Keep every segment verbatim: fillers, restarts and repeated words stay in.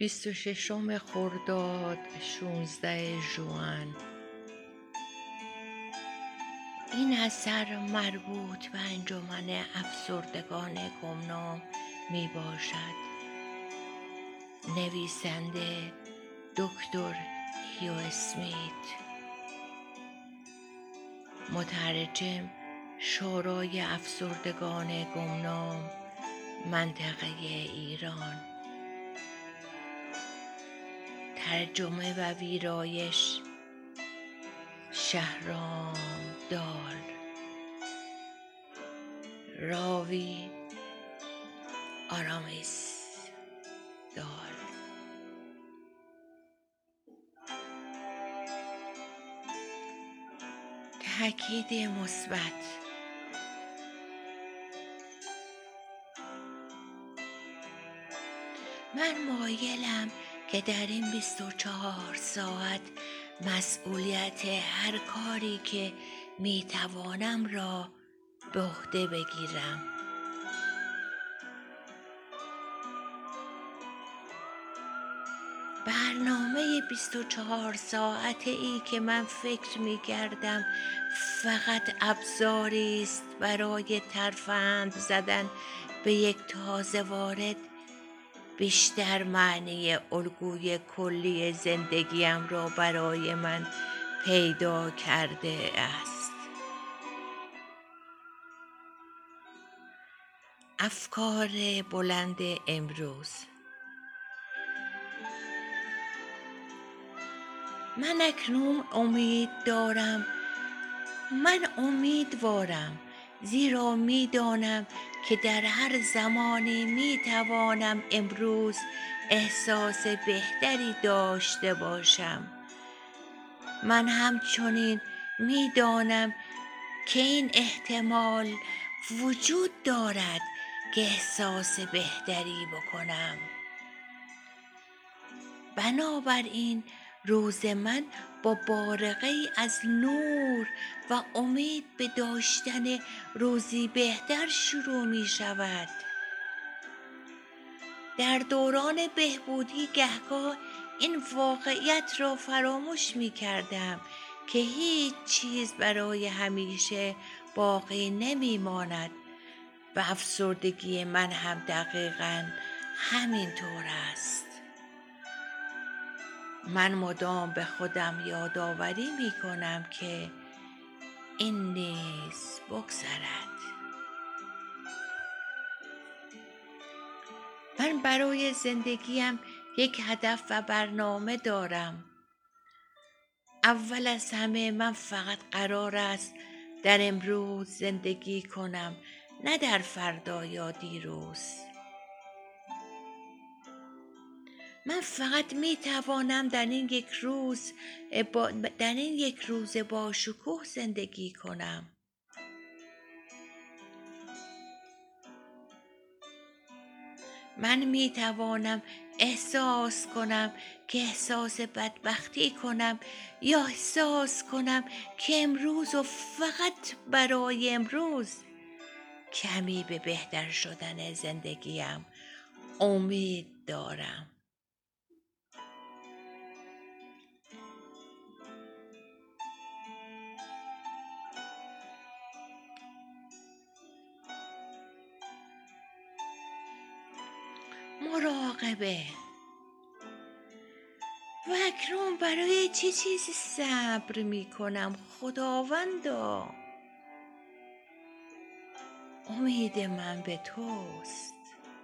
بیست و ششم خرداد شانزده ژوئن. این اثر مربوط به انجمن افسردگان گمنام می باشد. نویسنده دکتر هیو اسمیت، مترجم شورای افسردگان گمنام منطقه ایران. ترجمه و ویرایش شهرام دال. راوی آرامیس دال. تأکید مثبت: من مایلم که در این بیست و چهار ساعت مسئولیت هر کاری که میتوانم را به عهده بگیرم. برنامه بیست و چهار ساعته ای که من فکر می کردم فقط ابزاری است برای ترفند زدن به یک تازه وارد، بیشتر معنی الگوی کلی زندگیم را برای من پیدا کرده است. افکار بلند امروز. من اکنون امید دارم من امیدوارم زیرا می دانم که در هر زمانی می توانم امروز احساس بهتری داشته باشم. من همچنین می دانم که این احتمال وجود دارد که احساس بهتری بکنم. بنابراین روز من با بارقه‌ای از نور و امید به داشتن روزی بهتر شروع می شود. در دوران بهبودی گهگاه این واقعیت را فراموش می کردم که هیچ چیز برای همیشه باقی نمی ماند و افسردگی من هم دقیقاً همین طور است. من مدام به خودم یادآوری می کنم که این نیز بگذرد. من برای زندگیم یک هدف و برنامه دارم. اول از همه من فقط قرار است در امروز زندگی کنم، نه در فردا یا دیروز. من فقط می توانم در این یک روز با در این یک روز با شکوه زندگی کنم. من می توانم احساس کنم که احساس بدبختی کنم یا احساس کنم که امروز و فقط برای امروز کمی به بهتر شدن زندگیم امید دارم. مراقبه. و اکنون برای چه چیزی صبر می کنم خداوندا؟ امید من به توست.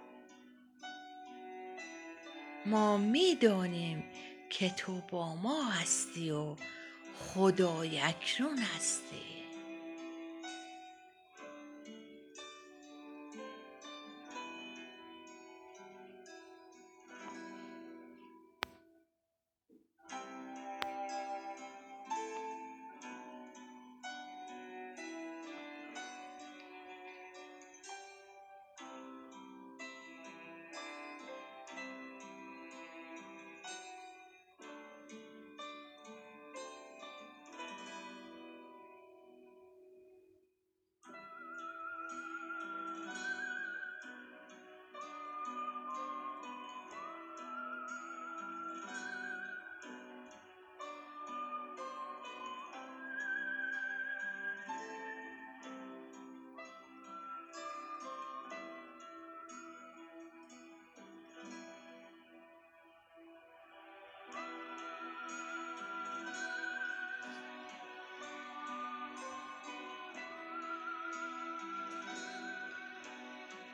ما می دانیم که تو با ما هستی و خدای اکنون هستی.